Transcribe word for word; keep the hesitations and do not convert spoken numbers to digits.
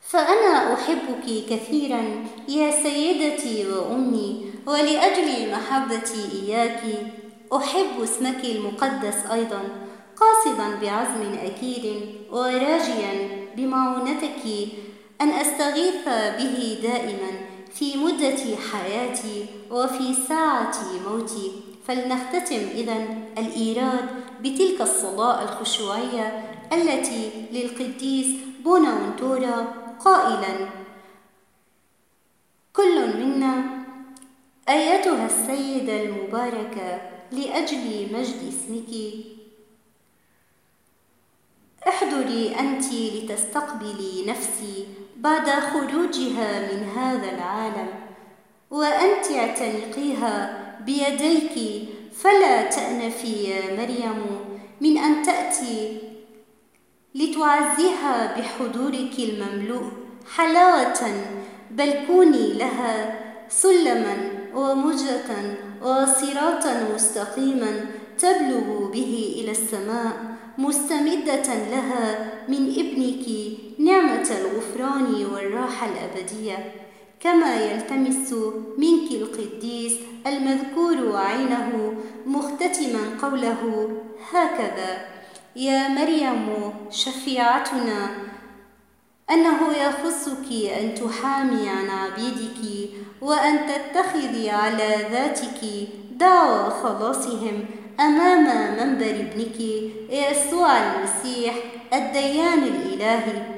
فأنا أحبك كثيرا يا سيدتي وأمي، ولأجل محبتي إياك أحب اسمك المقدس أيضا، قاصدا بعزم أكيد وراجيا بمعونتك أن أستغيث به دائما في مدة حياتي وفي ساعة موتي. فلنختتم إذن الإيراد بتلك الصلاة الخشوعية التي للقديس بوناونتورا قائلا: كل منا أيتها السيدة المباركة لأجل مجد اسمك احضري أنت لتستقبلي نفسي بعد خروجها من هذا العالم، وأنت اعتنقيها بيديك، فلا تأنفي يا مريم من أن تأتي لتعزيها بحضورك المملوء حلاوة، بل كوني لها سلما ومجة وصراطا مستقيما تبلغ به إلى السماء، مستمدة لها من ابنك نعمة الغفران والراحة الأبدية. كما يلتمس منك القديس المذكور عينه مختتما قوله هكذا: يا مريم شفيعتنا، أنه يخصك أن تحامي عن عبيدك وأن تتخذي على ذاتك دعوى خلاصهم أمام منبر ابنك يسوع المسيح الديان الإلهي.